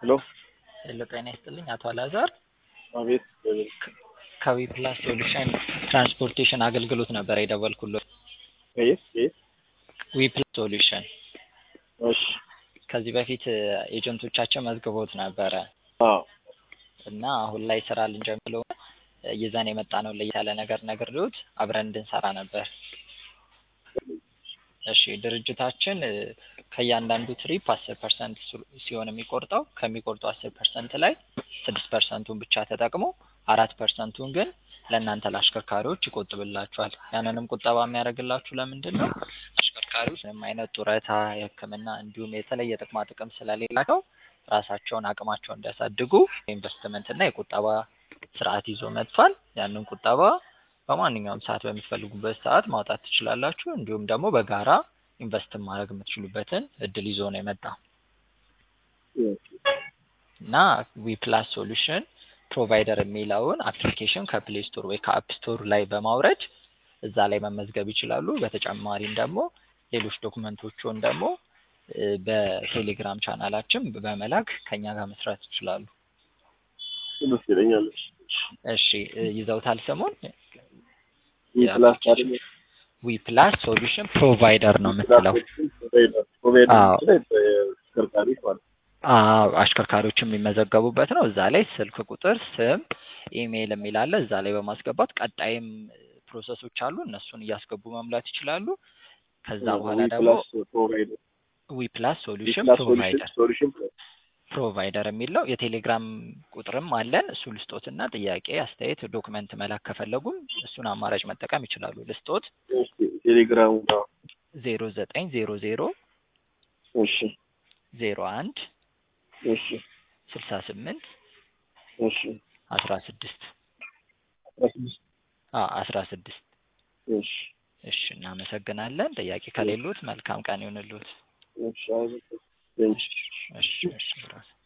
ሄሎ ሄሎ ጤና ይስጥልኝ አቶ አላዛር አቤት ከዊ ፕላስ ሶሉሽን ትራንስፖርቴሽን አገልግሎት ነበር የደወልኩልዎት። ዊ ፕላስ ሶሉሽን እሺ ከዚህ በፊት ኤጀንቶቻችን መዝግቦት ነበረ አዎ እና አሁን ላይ ስራ ልንጀምር ይዘን የመጣነው ያለ ነገር ነግሬዎት አብረን እንድንሰራ ነበር። እሺ ድርጅታችን ከእያንዳንዱ ትሪፕ 10% ሲሆን የሚቆርጠው ከሚቆርጠው 10% ላይ 6%ን ብቻ ተጠቅሞ 4%ን ግን ለእናንተ ለአሽከርካሪዎች ይቆጥብላችኋል። ያንንም ቁጠባ የሚያደርግላችሁ ለምንድን ነው? አሽከርካሪዎች ምንም አይነት ጡረታ፣ የሕክምና እንዲሁም የተለየ ጥቅማ ጥቅም ስለሌላቸው ራሳቸውን አቅማቸውን እንዲያሳድጉ ኢንቨስትመንት እና የቁጠባ ስርዓት ይዞ መጥቷል። ያንን ቁጠባ በማንኛውም ሰዓት በምትፈልጉበት ሰዓት ማውጣት ትችላላችሁ። እንዲሁም ደግሞ በጋራ ኢንቨስት ማድረግ የምትችሉበትን እድል ይዞ ነው የመጣው እና ዊ ፕላስ ሶሉሽን ፕሮቫይደር የሚለውን አፕሊኬሽን ከፕሌይ ስቶር ወይ ከአፕ ስቶር ላይ በማውረድ እዛ ላይ መመዝገብ ይችላሉ። በተጨማሪም ደግሞ ሌሎች ዶክመንቶችን ደግሞ በቴሌግራም ቻናላችን በመላክ ከኛ ጋር መስራት ይችላሉ። ደስ ይለኛል። እሺ ይዘውታል ስሙን? ዊ ፕላስ ሶሉሽን ፕሮቫይደር ነው የምትለው። አሽከርካሪዎችም የሚመዘገቡበት ነው። እዛ ላይ ስልክ ቁጥር፣ ስም፣ ኢሜይል የሚል አለ። እዛ ላይ በማስገባት ቀጣይም ፕሮሰሶች አሉ። እነሱን እያስገቡ መሙላት ይችላሉ። ከዛ በኋላ ደግሞ ዊ ፕላስ ሶሉሽን ፕሮቫይደር የሚለው የቴሌግራም ቁጥርም አለን። እሱ ልስጦትና ጥያቄ፣ አስተያየት፣ ዶክመንት መላክ ከፈለጉም እሱን አማራጭ መጠቀም ይችላሉ። ልስጦት ቴሌግራም 0900 እሺ 01 እሺ 68 እሺ 16 16 እሺ እሺ እናመሰግናለን። ጥያቄ ከሌሎት መልካም ቀን ይሁንልዎት። እሺ እሺ